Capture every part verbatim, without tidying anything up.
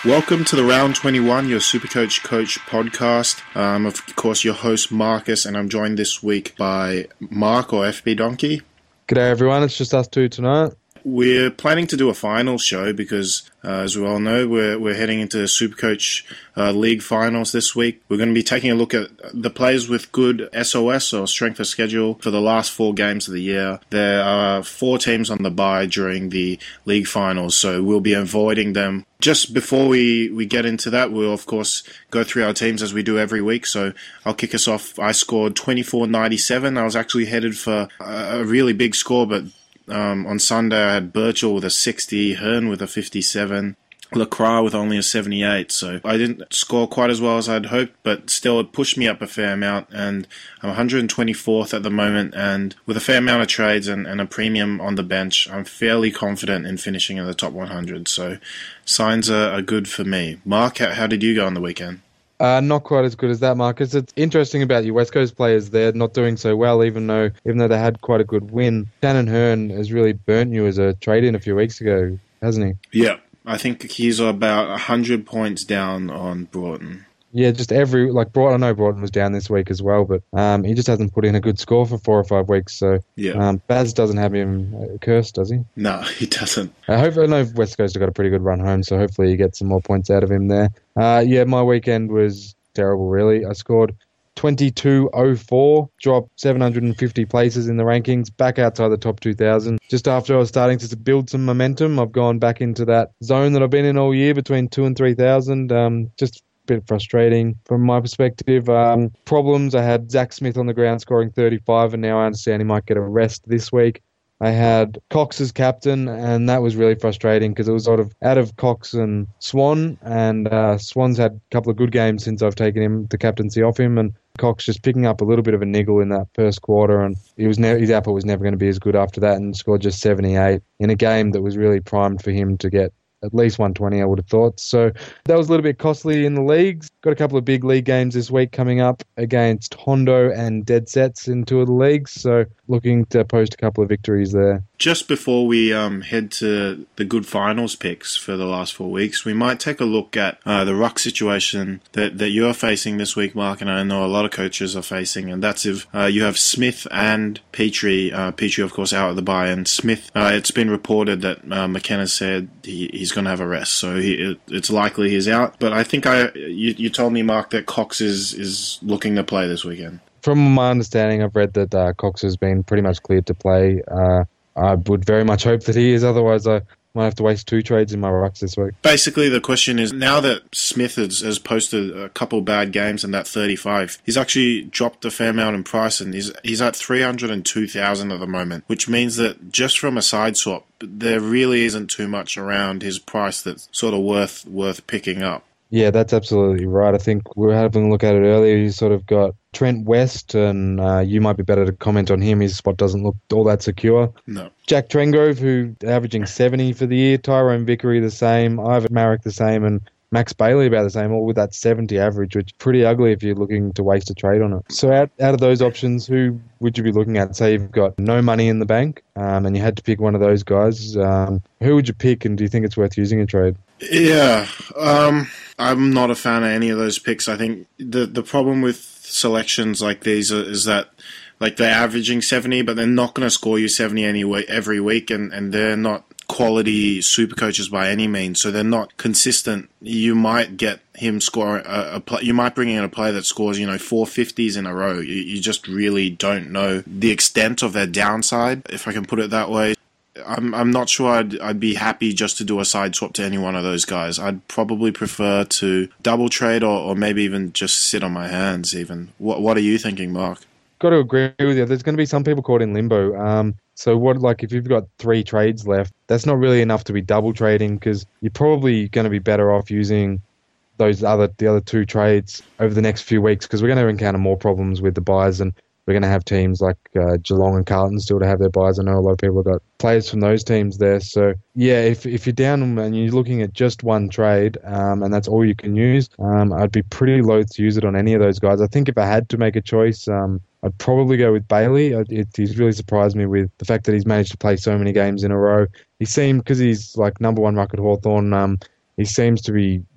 Welcome to the Round twenty-one, your Supercoach Coach podcast. Um, of course, your host Marcus, and I'm joined this week by Mark or F B Donkey. G'day everyone, it's just us two tonight. We're planning to do a final show because, uh, as we all know, we're we're heading into Supercoach uh, League finals this week. We're going to be taking a look at the players with good S O S, or strength of schedule, for the last four games of the year. There are four teams on the bye during the league finals, so we'll be avoiding them. Just before we, we get into that, we'll, of course, go through our teams as we do every week. So I'll kick us off. I scored twenty-four ninety-seven. I was actually headed for a really big score, but Um, on Sunday, I had Birchall with a sixty, Hearn with a fifty-seven, Lacroix with only a seventy-eight. So I didn't score quite as well as I'd hoped, but still it pushed me up a fair amount. And I'm one hundred twenty-fourth at the moment. And with a fair amount of trades and, and a premium on the bench, I'm fairly confident in finishing in the top one hundred. So signs are, are good for me. Mark, how, how did you go on the weekend? Uh, not quite as good as that, Marcus. It's interesting about your West Coast players. They're not doing so well, even though even though they had quite a good win. Shannon Hearn has really burnt you as a trade-in a few weeks ago, hasn't he? Yeah, I think he's about one hundred points down on Broughton. Yeah, just every, like Broughton, I know Broughton was down this week as well, but um, he just hasn't put in a good score for four or five weeks. So yeah. um, Baz doesn't have him cursed, does he? No, he doesn't. I hope I know West Coast have got a pretty good run home, so hopefully you get some more points out of him there. Uh, yeah, my weekend was terrible, really. I scored twenty-two oh four, dropped seven hundred fifty places in the rankings, back outside the top two thousand. Just after I was starting to build some momentum, I've gone back into that zone that I've been in all year, between two and three thousand. Um, just bit frustrating from my perspective. Um, problems, I had Zach Smith on the ground scoring thirty-five, and now I understand he might get a rest this week. I had Cox as captain, and that was really frustrating because it was sort of out of Cox and Swan, and uh, Swan's had a couple of good games since I've taken him the captaincy off him, and Cox just picking up a little bit of a niggle in that first quarter, and he was ne- his output was never going to be as good after that, and scored just seventy-eight in a game that was really primed for him to get at least one twenty, I would have thought. So that was a little bit costly in the leagues. Got a couple of big league games this week coming up against Hondo and Dead Sets in two of the leagues. So looking to post a couple of victories there. Just before we um, head to the good finals picks for the last four weeks, we might take a look at uh, the ruck situation that, that you're facing this week, Mark, and I know a lot of coaches are facing, and that's if uh, you have Smith and Petrie. Uh, Petrie, of course, out of the bye, and Smith, uh, it's been reported that uh, McKenna said he, he's going to have a rest, so he, it, it's likely he's out. But I think I you, you told me, Mark, that Cox is, is looking to play this weekend. From my understanding, I've read that uh, Cox has been pretty much cleared to play. Uh, I would very much hope that he is, otherwise I might have to waste two trades in my rucks this week. Basically, the question is, now that Smith has, has posted a couple bad games in that thirty-five, he's actually dropped a fair amount in price, and he's, he's at three hundred two thousand at the moment, which means that just from a side swap, there really isn't too much around his price that's sort of worth worth picking up. Yeah, that's absolutely right. I think we were having a look at it earlier. You sort of got Trent West, and uh, you might be better to comment on him. His spot doesn't look all that secure. No. Jack Trengrove, who averaging seventy for the year. Tyrone Vickery the same. Ivan Marek the same. And Max Bailey about the same, all with that seventy average, which is pretty ugly if you're looking to waste a trade on it. So out, out of those options, who would you be looking at? Say you've got no money in the bank um, and you had to pick one of those guys. Um, who would you pick, and do you think it's worth using a trade? Yeah, um, I'm not a fan of any of those picks. I think the the problem with selections like these is that, like, they're averaging seventy, but they're not going to score you seventy anyway every week, and, and they're not quality super coaches by any means, so they're not consistent. You might get him score a, a play, you might bring in a player that scores, you know, four fifties in a row. You, you just really don't know the extent of their downside, if I can put it that way. I'm I'm not sure I'd I'd be happy just to do a side swap to any one of those guys. I'd probably prefer to double trade, or, or maybe even just sit on my hands even. What what are you thinking, Mark? Got to agree with you. There's going to be some people caught in limbo. Um, so what, like, if you've got three trades left, that's not really enough to be double trading, because you're probably going to be better off using those other the other two trades over the next few weeks, because we're going to encounter more problems with the buys, and we're going to have teams like uh, Geelong and Carlton still to have their buys. I know a lot of people have got players from those teams there. So, yeah, if if you're down and you're looking at just one trade um, and that's all you can use, um, I'd be pretty loath to use it on any of those guys. I think if I had to make a choice, um, I'd probably go with Bailey. It, he's really surprised me with the fact that he's managed to play so many games in a row. He seemed, because he's like number one ruck at Hawthorn, um, he seems to be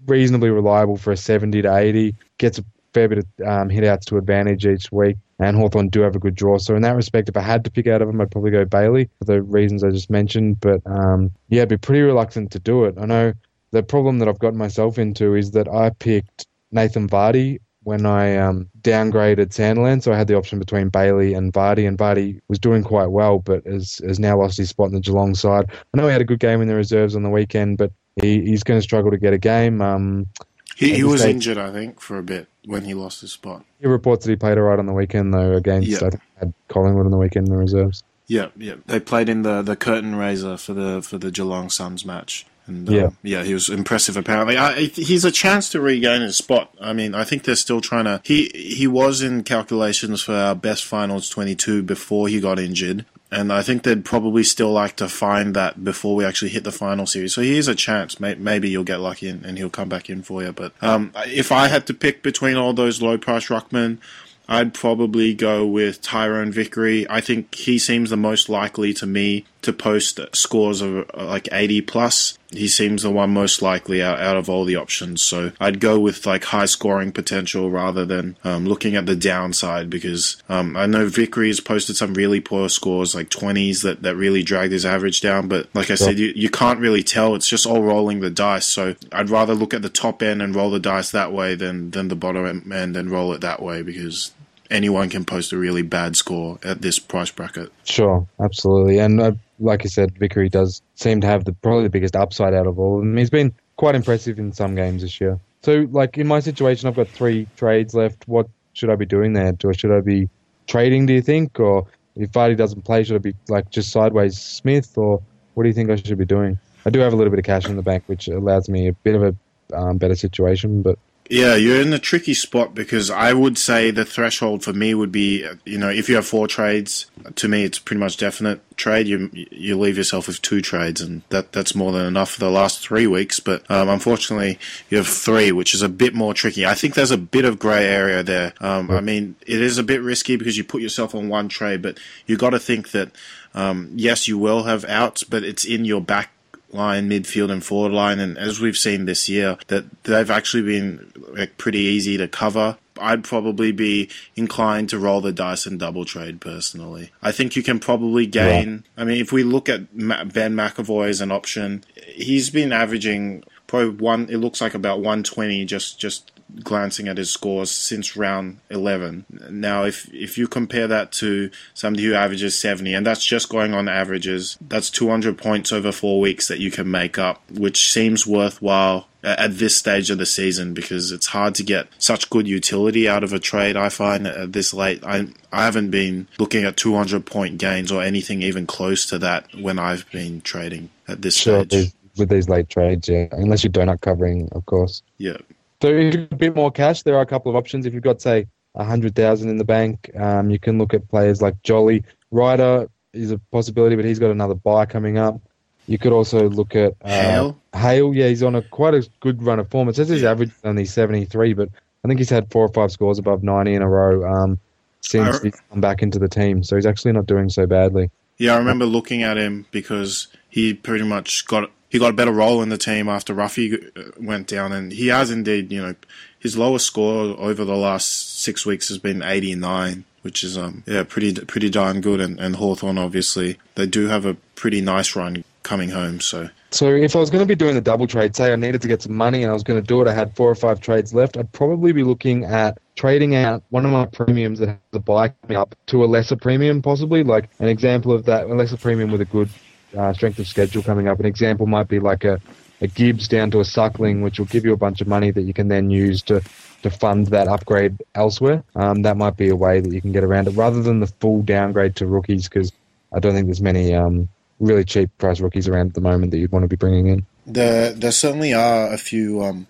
reasonably reliable for a seventy to eighty, gets a fair bit of um, hit-outs to advantage each week, and Hawthorn do have a good draw. So in that respect, if I had to pick out of them, I'd probably go Bailey for the reasons I just mentioned. But um, yeah, I'd be pretty reluctant to do it. I know the problem that I've gotten myself into is that I picked Nathan Vardy when I um, downgraded Sandilands, so I had the option between Bailey and Vardy, and Vardy was doing quite well, but has, has now lost his spot in the Geelong side. I know he had a good game in the reserves on the weekend, but he, he's going to struggle to get a game. Um, he he was injured, I think, for a bit when he lost his spot. He reports that he played all right on the weekend, though, against yeah. I think had Collingwood on the weekend in the reserves. Yeah, yeah. They played in the, the curtain raiser for the for the Geelong Suns match. And, um, yeah, yeah, he was impressive. Apparently, I, he's a chance to regain his spot. I mean, I think they're still trying to. He he was in calculations for our best finals twenty-two before he got injured, and I think they'd probably still like to find that before we actually hit the final series. So he is a chance. Maybe you'll get lucky and, and he'll come back in for you. But um, if I had to pick between all those low price ruckmen, I'd probably go with Tyrone Vickery. I think he seems the most likely to me to post scores of like eighty plus. He seems the one most likely out, out of all the options. So I'd go with like high scoring potential rather than um, looking at the downside, because um, I know Vickery has posted some really poor scores, like twenties that, that really dragged his average down. But like I said, you, you can't really tell. It's just all rolling the dice. So I'd rather look at the top end and roll the dice that way than, than the bottom end and roll it that way, because anyone can post a really bad score at this price bracket. Sure, absolutely. And uh, like I said, Vickery does seem to have the probably the biggest upside out of all of them. He's been quite impressive in some games this year. So, like, in my situation, I've got three trades left. What should I be doing there? Or should I be trading, do you think? Or if Vardy doesn't play, should I be, like, just sideways Smith? Or what do you think I should be doing? I do have a little bit of cash in the bank, which allows me a bit of a um, better situation, but... Yeah, you're in a tricky spot, because I would say the threshold for me would be, you know, if you have four trades, to me it's pretty much definite trade. You you leave yourself with two trades, and that that's more than enough for the last three weeks. But um, unfortunately, you have three, which is a bit more tricky. I think there's a bit of grey area there. Um, I mean, it is a bit risky because you put yourself on one trade, but you got to think that, um, yes, you will have outs, but it's in your back line, midfield and forward line, and as we've seen this year, that they've actually been like, pretty easy to cover. I'd probably be inclined to roll the dice and double trade personally. I think you can probably gain... Yeah. I mean, if we look at Ben McAvoy as an option, he's been averaging probably one... It looks like about one twenty just just glancing at his scores since round eleven. Now, if if you compare that to somebody who averages seventy, and that's just going on averages, that's two hundred points over four weeks that you can make up, which seems worthwhile at this stage of the season, because it's hard to get such good utility out of a trade, I find, at this late. I I haven't been looking at two hundred point gains or anything even close to that when I've been trading at this sure, stage. With these late trades, yeah. Unless you're donut covering, of course. Yeah. So if you've got a bit more cash, there are a couple of options. If you've got, say, one hundred thousand in the bank, um, you can look at players like Jolly. Ryder is a possibility, but he's got another buy coming up. You could also look at uh, Hale. Hale, yeah, he's on a quite a good run of form. It says his average is only seventy-three, but I think he's had four or five scores above ninety in a row um, since I, he's come back into the team. So he's actually not doing so badly. Yeah, I remember looking at him because he pretty much got he got a better role in the team after Ruffy went down, and he has indeed, you know, his lowest score over the last six weeks has been eighty-nine, which is um yeah pretty pretty darn good. And, and Hawthorn, obviously, they do have a pretty nice run coming home. So so if I was going to be doing the double trade, say I needed to get some money and I was going to do it, I had four or five trades left, I'd probably be looking at trading out one of my premiums that has a buy coming up to a lesser premium, possibly. Like an example of that, a lesser premium with a good uh, strength of schedule coming up. An example might be like a, a Gibbs down to a Suckling, which will give you a bunch of money that you can then use to, to fund that upgrade elsewhere. Um, that might be a way that you can get around it, rather than the full downgrade to rookies, because I don't think there's many um, really cheap price rookies around at the moment that you'd want to be bringing in. There, there certainly are a few um,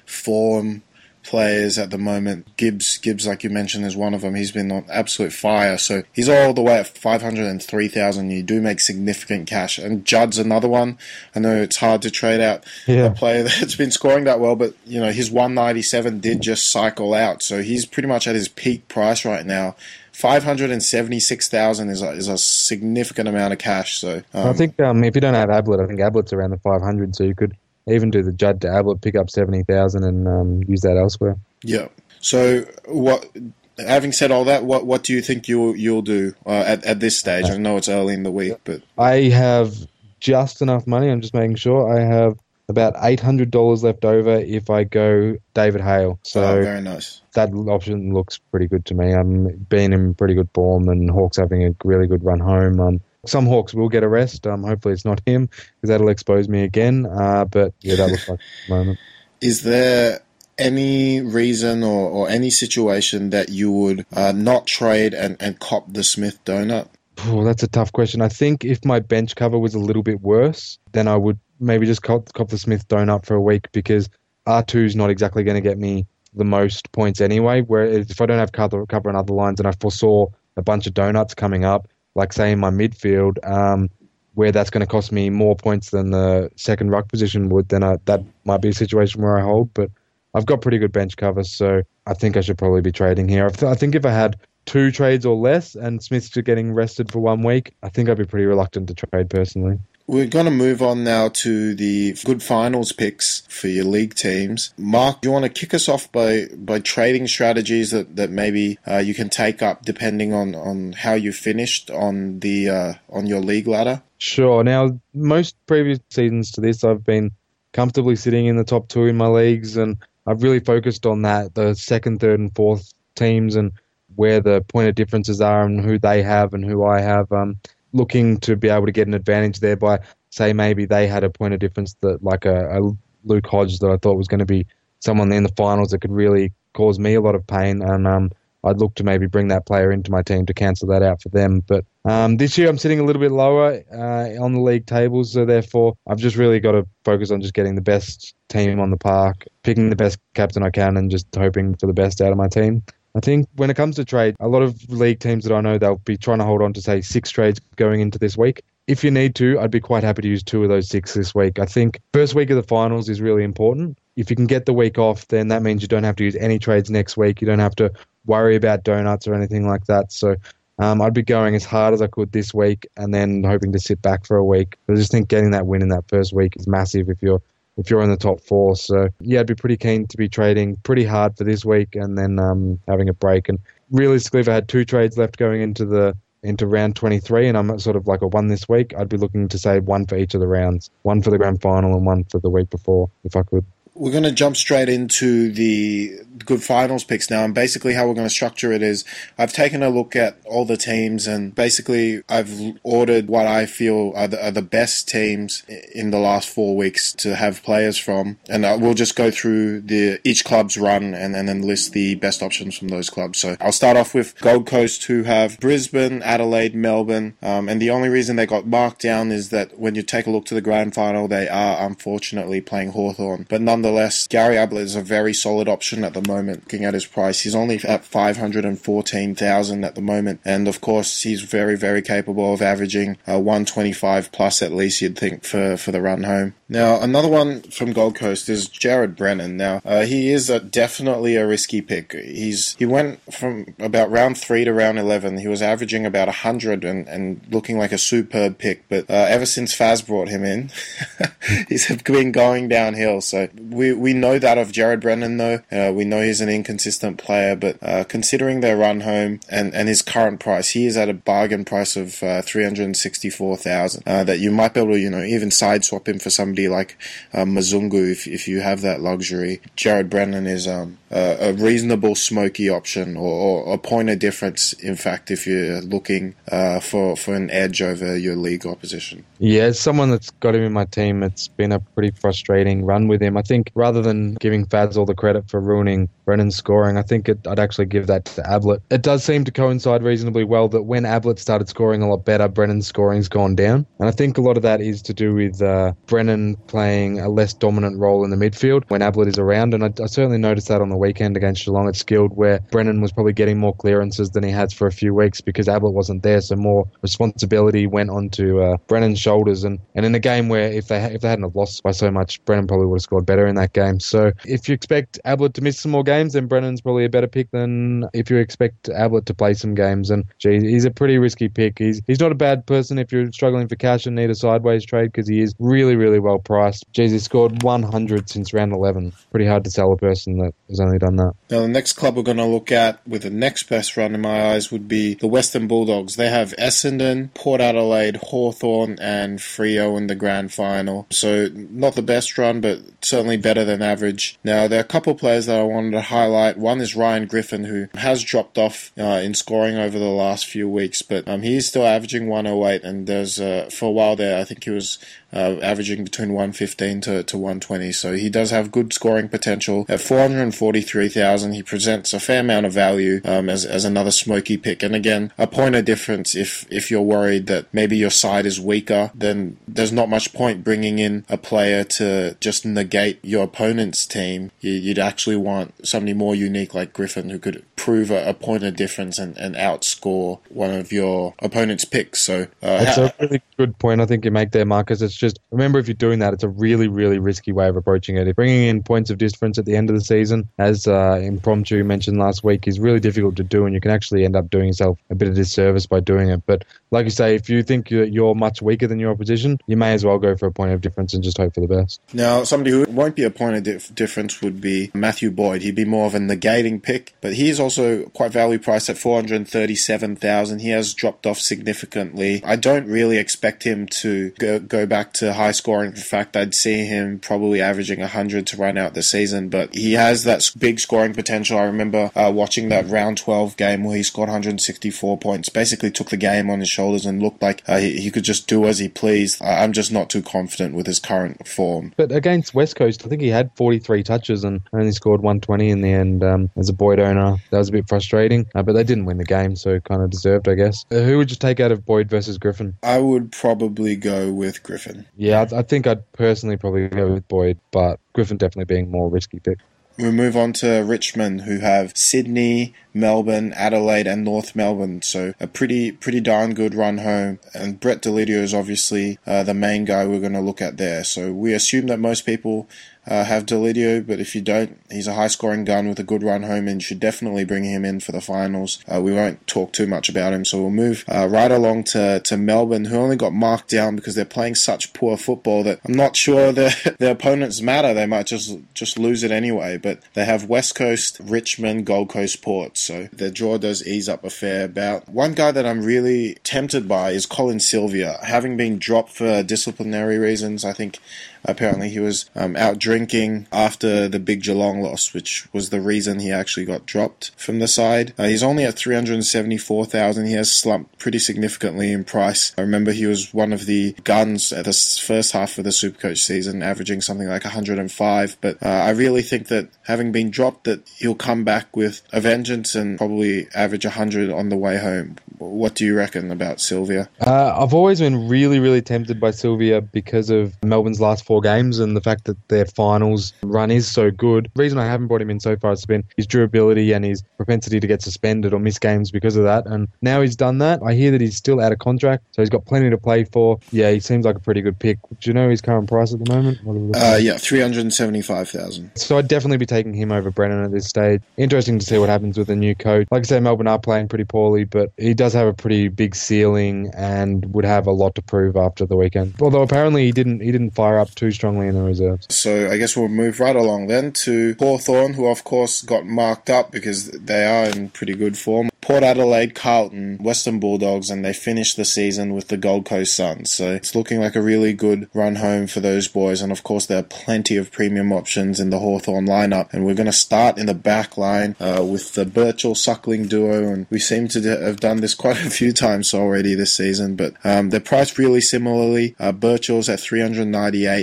form players at the moment. Gibbs, Gibbs, like you mentioned, is one of them. He's been on absolute fire. So he's all the way at five hundred three thousand. You do make significant cash. And Judd's another one. I know it's hard to trade out yeah. a player that's been scoring that well, but you know his one ninety-seven did just cycle out. So he's pretty much at his peak price right now. five hundred seventy-six thousand is a, is a significant amount of cash. So um, I think um, if you don't have Ablett, I think Ablett's around the five hundred, so you could even do the Judd to Ablett, pick up seventy thousand and um, use that elsewhere. Yeah. So what? Having said all that, what what do you think you'll you'll do uh, at at this stage? I know it's early in the week, but I have just enough money. I'm just making sure I have about eight hundred dollars left over if I go David Hale. So oh, very nice. That option looks pretty good to me. I'm being in pretty good form, and Hawks having a really good run home. Um, some Hawks will get a rest. Um, hopefully it's not him, because that'll expose me again. Uh, but yeah, that looks like the moment. Is there any reason or, or any situation that you would uh, not trade and, and cop the Smith donut? Oh, that's a tough question. I think if my bench cover was a little bit worse, then I would maybe just cop, cop the Smith donut for a week, because R two's not exactly going to get me the most points anyway. Where if I don't have cover, cover in other lines and I foresaw a bunch of donuts coming up, like say in my midfield, um, where that's going to cost me more points than the second ruck position would, then I, that might be a situation where I hold. But I've got pretty good bench cover, so I think I should probably be trading here. I think if I had two trades or less and Smith's just getting rested for one week, I think I'd be pretty reluctant to trade personally. We're going to move on now to the good finals picks for your league teams. Mark, do you want to kick us off by, by trading strategies that, that maybe uh, you can take up depending on, on how you finished on the uh, on your league ladder? Sure. Now, most previous seasons to this, I've been comfortably sitting in the top two in my leagues, and I've really focused on that, the second, third, and fourth teams, and where the point of differences are and who they have and who I have, um, looking to be able to get an advantage there by, say, maybe they had a point of difference that, like a, a Luke Hodge that I thought was going to be someone in the finals that could really cause me a lot of pain, and um, I'd look to maybe bring that player into my team to cancel that out for them. But um, this year I'm sitting a little bit lower uh, on the league tables, so therefore I've just really got to focus on just getting the best team on the park, picking the best captain I can, and just hoping for the best out of my team. I think when it comes to trade, a lot of league teams that I know, they'll be trying to hold on to, say, six trades going into this week. If you need to, I'd be quite happy to use two of those six this week. I think first week of the finals is really important. If you can get the week off, then that means you don't have to use any trades next week. You don't have to worry about donuts or anything like that. So um, I'd be going as hard as I could this week and then hoping to sit back for a week. I just think getting that win in that first week is massive if you're if you're in the top four. So yeah, I'd be pretty keen to be trading pretty hard for this week and then um, having a break. And realistically, if I had two trades left going into the into round twenty-three and I'm sort of like a one this week, I'd be looking to save one for each of the rounds, one for the grand final and one for the week before, if I could. We're going to jump straight into the good finals picks now, and basically how we're going to structure it is I've taken a look at all the teams, and basically I've ordered what I feel are the, are the best teams in the last four weeks to have players from, and we'll just go through the each club's run and, and then list the best options from those clubs. So I'll start off with Gold Coast, who have Brisbane, Adelaide, Melbourne, um, and the only reason they got marked down is that when you take a look to the grand final, they are unfortunately playing Hawthorn, but nonetheless Nonetheless, Gary Ablett is a very solid option at the moment. Looking at his price, he's only at five hundred fourteen thousand at the moment, and of course, he's very, very capable of averaging uh, one twenty-five plus at least. You'd think for for the run home. Now, another one from Gold Coast is Jared Brennan. Now, uh, he is a, definitely a risky pick. He's he went from about round three to round eleven. He was averaging about one hundred and, and looking like a superb pick. But uh, ever since Faz brought him in, he's been going downhill. So we we know that of Jared Brennan, though. Uh, we know he's an inconsistent player, but uh, considering their run home and, and his current price, he is at a bargain price of uh, three hundred sixty-four thousand dollars. Uh, that you might be able to, you know, even side swap him for somebody like uh, Mazungu if if you have that luxury. Jared Brennan is um, a, a reasonable smoky option, or, or a point of difference, in fact, if you're looking uh, for, for an edge over your league opposition. Yeah, as someone that's got him in my team, it's been a pretty frustrating run with him. I think rather than giving Fads all the credit for ruining Brennan's scoring, I think it, I'd actually give that to Ablett. It does seem to coincide reasonably well that when Ablett started scoring a lot better, Brennan's scoring's gone down. And I think a lot of that is to do with uh, Brennan playing a less dominant role in the midfield when Ablett is around. And I, I certainly noticed that on the weekend against Geelong at Skilled, where Brennan was probably getting more clearances than he has for a few weeks because Ablett wasn't there, so more responsibility went onto uh, Brennan's shoulders. And, and in a game where if they if they hadn't have lost by so much, Brennan probably would have scored better in that game. So if you expect Ablett to miss some more games, then Brennan's probably a better pick than if you expect Ablett to play some games. And geez, he's a pretty risky pick. He's he's not a bad person if you're struggling for cash and need a sideways trade because he is really, really well priced. Geez, he's scored one hundred since round eleven. Pretty hard to sell a person that has only done that. Now, the next club we're going to look at with the next best run in my eyes would be the Western Bulldogs. They have Essendon, Port Adelaide, Hawthorn, and Freo in the grand final. So not the best run, but certainly better than average. Now, there are a couple of players that I wanted to highlight. One is Ryan Griffin, who has dropped off uh, in scoring over the last few weeks, but um, he is still averaging one oh eight, and there's uh, for a while there, I think he was uh, averaging between one fifteen to, to one twenty, so he does have good scoring potential. At four hundred forty-three thousand, he presents a fair amount of value um, as, as another smoky pick, and again, a point of difference if, if you're worried that maybe your side is weaker, then there's not much point bringing in a player to just negate your opponent's team. You, you'd actually want somebody more unique like Griffin who could prove a, a point of difference and, and outscore one of your opponent's picks. So uh, That's a really good point I think you make there, Marcus. It's just, remember, if you're doing that, it's a really, really risky way of approaching it. If bringing in points of difference at the end of the season, as uh, Impromptu mentioned last week, is really difficult to do, and you can actually end up doing yourself a bit of disservice by doing it. But like you say, if you think you're, you're much weaker than your opposition, you may as well go for a point of difference and just hope for the best. Now, somebody who won't be a point of dif- difference would be Matthew Boyd. He'd be more of a negating pick, but he is also quite value priced at four hundred thirty-seven thousand. He has dropped off significantly. I don't really expect him to go, go back to high scoring. In fact, I'd see him probably averaging one hundred to run out the season, but he has that big scoring potential. I remember uh, watching that round twelve game where he scored one hundred sixty-four points, basically took the game on his shoulders and looked like uh, he, he could just do as he pleased. I'm just not too confident with his current form. But against West Coast, I think he had forty-three touches and only scored one twenty in the end. Um, as a Boyd owner, that was a bit frustrating, uh, but they didn't win the game, so kind of deserved, I guess. Uh, who would you take out of Boyd versus Griffin? I would probably go with Griffin. Yeah, I, I think I'd personally probably go with Boyd, but Griffin definitely being more risky pick. We move on to Richmond, who have Sydney, Melbourne, Adelaide, and North Melbourne. So a pretty pretty darn good run home. And Brett Delidio is obviously uh, the main guy we're going to look at there. So we assume that most people uh, have Delidio, but if you don't, he's a high-scoring gun with a good run home, and you should definitely bring him in for the finals. Uh, we won't talk too much about him, so we'll move uh, right along to, to Melbourne, who only got marked down because they're playing such poor football that I'm not sure their, their opponents matter. They might just, just lose it anyway. But they have West Coast, Richmond, Gold Coast, Port, so their draw does ease up a fair amount. One guy that I'm really tempted by is Colin Sylvia. Having been dropped for disciplinary reasons, I think apparently he was um, out drinking after the big Geelong loss, which was the reason he actually got dropped from the side. Uh, he's only at three hundred seventy-four thousand. He has slumped pretty significantly in price. I remember he was one of the guns at the first half of the Supercoach season, averaging something like one hundred five. But uh, I really think that having been dropped, that he'll come back with a vengeance and probably average one hundred on the way home. What do you reckon about Sylvia? Uh, I've always been really, really tempted by Sylvia because of Melbourne's last four games and the fact that their finals run is so good. The reason I haven't brought him in so far has been his durability and his propensity to get suspended or miss games because of that. And now he's done that. I hear that he's still out of contract, so he's got plenty to play for. Yeah, he seems like a pretty good pick. Do you know his current price at the moment? Uh, yeah, three hundred seventy-five thousand. So I'd definitely be taking him over Brennan at this stage. Interesting to see what happens with the new coach. Like I say, Melbourne are playing pretty poorly, but he does have a pretty big ceiling and would have a lot to prove after the weekend. Although apparently he didn't he didn't fire up too strongly in the reserves. So I guess we'll move right along then to Hawthorn, who of course got marked up because they are in pretty good form. Port Adelaide, Carlton, Western Bulldogs, and they finished the season with the Gold Coast Suns. So it's looking like a really good run home for those boys. And of course, there are plenty of premium options in the Hawthorn lineup. And we're going to start in the back line uh, with the Birchall-Suckling duo. And we seem to have done this quite a few times already this season. But um, they're priced really similarly. Uh, Birchall's at three hundred ninety-eight,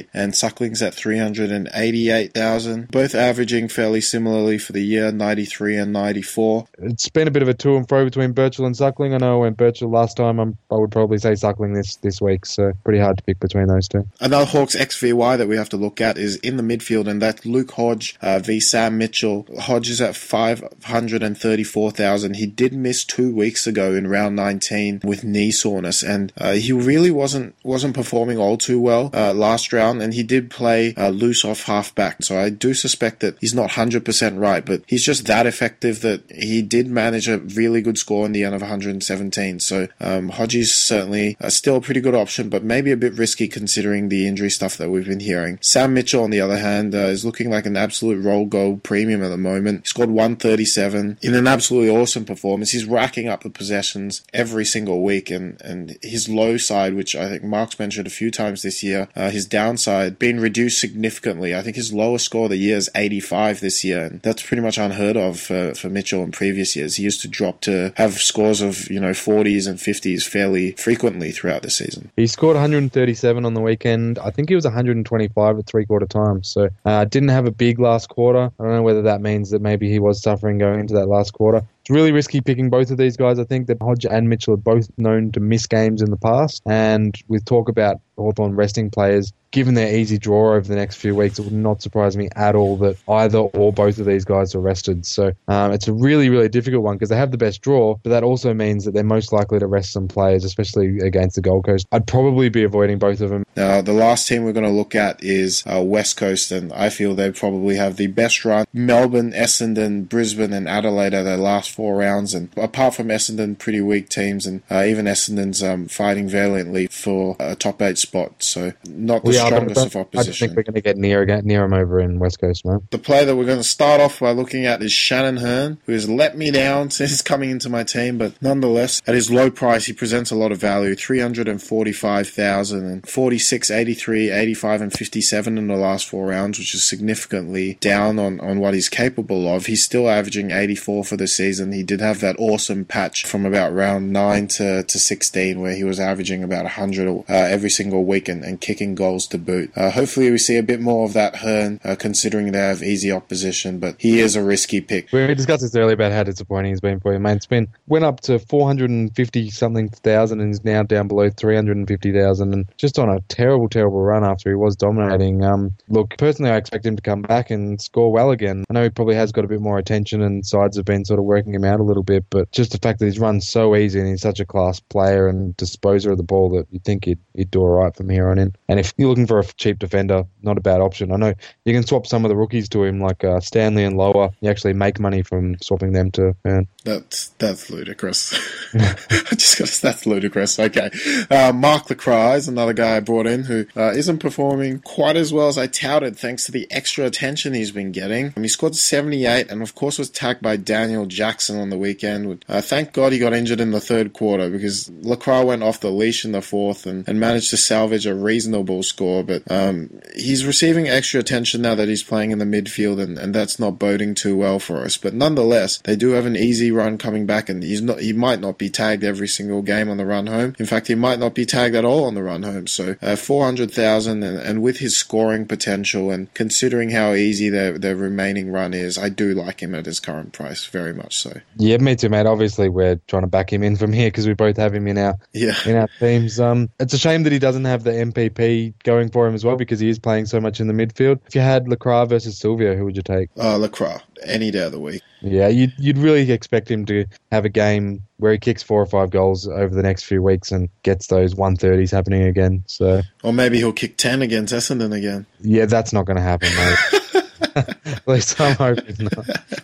and Suckling's at three hundred eighty-eight thousand. Both averaging fairly similarly for the year, ninety-three and ninety-four. It's been a bit of a to and fro between Birchall and Suckling. I know I went Birchall last time. I'm, I would probably say Suckling this, this week, so pretty hard to pick between those two. Another Hawks X V Y that we have to look at is in the midfield, and that's Luke Hodge uh, v Sam Mitchell. Hodge is at five hundred thirty-four thousand. He did miss two weeks ago in round nineteen with knee soreness, and uh, he really wasn't wasn't performing all too well uh, last round, and he did play uh, loose off half-back, so I do suspect that he's not one hundred percent right, but he's just that effective that he did manage a really good score in the end of one hundred seventeen, so um, Hodge is certainly uh, still a pretty good option, but maybe a bit risky considering the injury stuff that we've been hearing. Sam Mitchell, on the other hand, uh, is looking like an absolute roll goal premium at the moment. He scored one thirty-seven in an absolutely awesome performance. He's racking up the possessions every single week, and, and his low side, which I think Mark's mentioned a few times this year, uh, his downside been reduced significantly. I think his lowest score of the year is eighty-five this year, and that's pretty much unheard of for, for Mitchell in previous years. He used to drop to have scores of, you know, forties and fifties fairly frequently throughout the season. He scored one hundred thirty-seven on the weekend. I think he was one hundred twenty-five at three-quarter time, so uh, didn't have a big last quarter. I don't know whether that means that maybe he was suffering going into that last quarter. It's really risky picking both of these guys. I think that Hodge and Mitchell are both known to miss games in the past, and with talk about Hawthorn resting players, given their easy draw over the next few weeks, it would not surprise me at all that either or both of these guys are rested. So um, it's a really, really difficult one because they have the best draw, but that also means that they're most likely to rest some players, especially against the Gold Coast. I'd probably be avoiding both of them. Now, the last team we're going to look at is uh, West Coast, and I feel they probably have the best run. Melbourne, Essendon, Brisbane, and Adelaide are their last four rounds, and apart from Essendon, pretty weak teams, and uh, even Essendon's um, fighting valiantly for a top eight spot, so not the we strongest are, of opposition. I just think we're going to get near again, near him over in West Coast, man. The player that we're going to start off by looking at is Shannon Hearn, who has let me down since coming into my team, but nonetheless, at his low price, he presents a lot of value. three hundred forty-five thousand and forty-six, eighty-three, eighty-five, and fifty-seven in the last four rounds, which is significantly down on, on what he's capable of. He's still averaging eighty-four for the season. He did have that awesome patch from about round nine to, to sixteen, where he was averaging about one hundred uh, every single week and, and kicking goals to boot. Uh, hopefully we see a bit more of that Hearn, uh, considering they have easy opposition, but he is a risky pick. We discussed this earlier about how disappointing he's been for you, mate. It's been, went up to four hundred fifty something thousand and is now down below three hundred fifty thousand, and just on a terrible, terrible run after he was dominating. Um, look, personally, I expect him to come back and score well again. I know he probably has got a bit more attention and sides have been sort of working him out a little bit, but just the fact that he's run so easy and he's such a class player and disposer of the ball that you'd think he'd, he'd do all right from here on in. And if you're looking for a cheap defender, not a bad option. I know you can swap some of the rookies to him, like uh, Stanley and Lower. You actually make money from swapping them to Hearn. That's that's ludicrous. I just got to, that's ludicrous. Okay, uh, Mark Lacroix is another guy I brought in who uh, isn't performing quite as well as I touted, thanks to the extra attention he's been getting. Um, he scored seventy-eight, and of course was tagged by Daniel Jackson on the weekend. Uh, thank God he got injured in the third quarter, because Lacroix went off the leash in the fourth and, and managed to salvage a reasonable score. But um, he's receiving extra attention now that he's playing in the midfield, and, and that's not boding too well for us. But nonetheless, they do have an easy run coming back, and he's not. He might not be tagged every single game on the run home. In fact, he might not be tagged at all on the run home. So uh, four hundred thousand, and, and with his scoring potential, and considering how easy their, their remaining run is, I do like him at his current price, very much so. Yeah, me too, mate. Obviously, we're trying to back him in from here because we both have him in our yeah. in our teams. Um, it's a shame that he doesn't have the M P P going for him as well, because he is playing so much in the midfield. If you had Lacroix versus Silvio, who would you take? Uh, Lacroix, any day of the week. Yeah, you'd, you'd really expect him to have a game where he kicks four or five goals over the next few weeks and gets those one thirties happening again. So, or maybe he'll kick ten against Essendon again. Yeah, that's not going to happen, mate. At least I'm hoping not.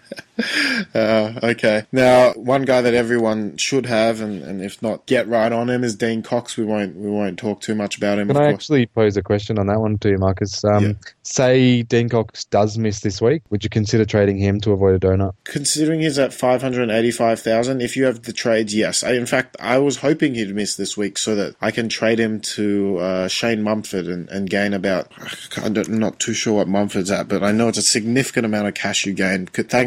Uh, okay. Now, one guy that everyone should have, and, and if not, get right on him, is Dean Cox. We won't we won't talk too much about him. Can of I course. actually pose a question on that one to you, Marcus? Um, Yeah. Say Dean Cox does miss this week. Would you consider trading him to avoid a donut? Considering he's at five hundred eighty-five thousand, if you have the trades, yes. I, in fact, I was hoping he'd miss this week so that I can trade him to uh, Shane Mumford and, and gain about, I don't, I'm not too sure what Mumford's at, but I know it's a significant amount of cash you gain. Thanks to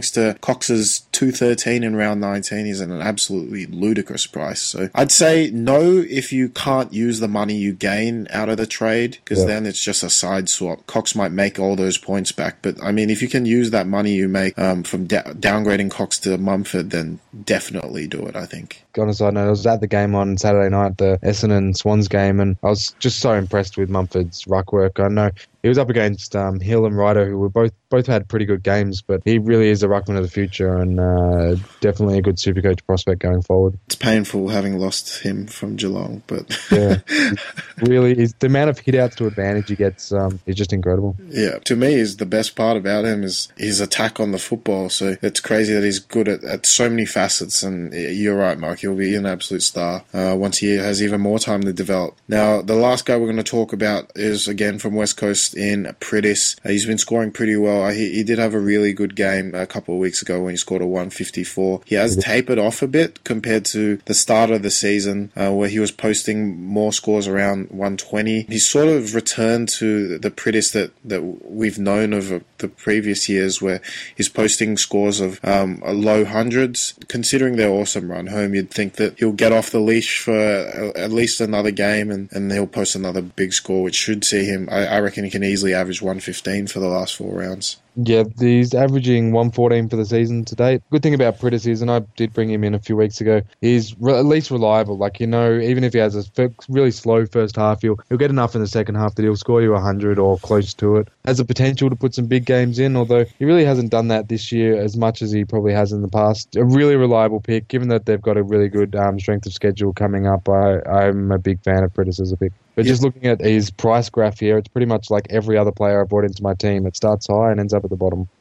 Cox's two thirteen in round nineteen is an absolutely ludicrous price. So I'd say no if you can't use the money you gain out of the trade, because yeah. then it's just a side swap. Cox might make all those points back, but I mean, if you can use that money you make um, from da- downgrading Cox to Mumford, then definitely do it, I think. On a side note, I was at the game on Saturday night, the Essendon Swans game, and I was just so impressed with Mumford's ruck work. I know he was up against um, Hill and Ryder, who were both both had pretty good games, but he really is a ruckman of the future and uh, definitely a good Supercoach prospect going forward. It's painful having lost him from Geelong, but yeah, really, is the amount of hit-outs to advantage he gets um, is just incredible. Yeah, to me, is the best part about him is his attack on the football. So it's crazy that he's good at, at so many facets, and you're right, Mark, he'll be an absolute star uh, once he has even more time to develop. Now, the last guy we're going to talk about is, again, from West Coast in Pritis. Uh, he's been scoring pretty well. Uh, he, he did have a really good game a couple of weeks ago when he scored a one fifty-four. He has tapered off a bit compared to the start of the season uh, where he was posting more scores around one twenty. He's sort of returned to the Pritis that, that we've known of uh, the previous years, where he's posting scores of um, low hundreds. Considering their awesome run home, you'd think that he'll get off the leash for uh, at least another game and, and he'll post another big score, which should see him. I, I reckon he can easily average one fifteen for the last four rounds. Yeah, he's averaging one fourteen for the season to date. Good thing about Pritis is, and I did bring him in a few weeks ago, he's re- at least reliable. Like, you know, even if he has a f- really slow first half, he'll, he'll get enough in the second half that he'll score you one hundred or close to it. Has the potential to put some big games in, although he really hasn't done that this year as much as he probably has in the past. A really reliable pick, given that they've got a really good um, strength of schedule coming up. I, I'm a big fan of Pritis as a pick. But yeah. Just looking at his price graph here, it's pretty much like every other player I brought into my team. It starts high and ends up at the bottom.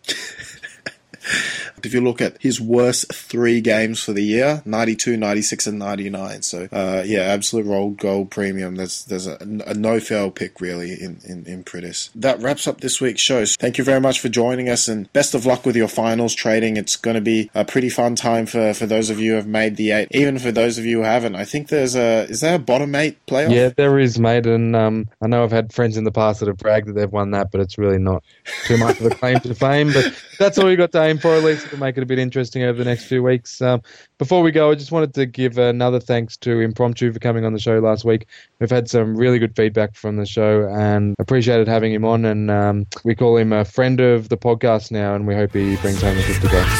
If you look at his worst three games for the year, ninety-two, ninety-six, and ninety-nine. So, uh, yeah, absolute roll gold premium. There's there's a, a no-fail pick, really, in, in, in Pritis. That wraps up this week's show. Thank you very much for joining us, and best of luck with your finals trading. It's going to be a pretty fun time for, for those of you who have made the eight. Even for those of you who haven't, I think there's a... Is there a bottom eight playoff? Yeah, there is, mate, and um, I know I've had friends in the past that have bragged that they've won that, but it's really not too much of a claim to fame. But that's all we got to aim for, at least. To make it a bit interesting over the next few weeks. Um, before we go, I just wanted to give another thanks to Impromptu for coming on the show last week. We've had some really good feedback from the show and appreciated having him on, and um, we call him a friend of the podcast now, and we hope he brings home a fifty bucks.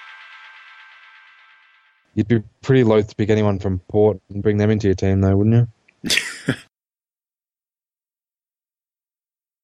You'd be pretty loath to pick anyone from Port and bring them into your team, though, wouldn't you?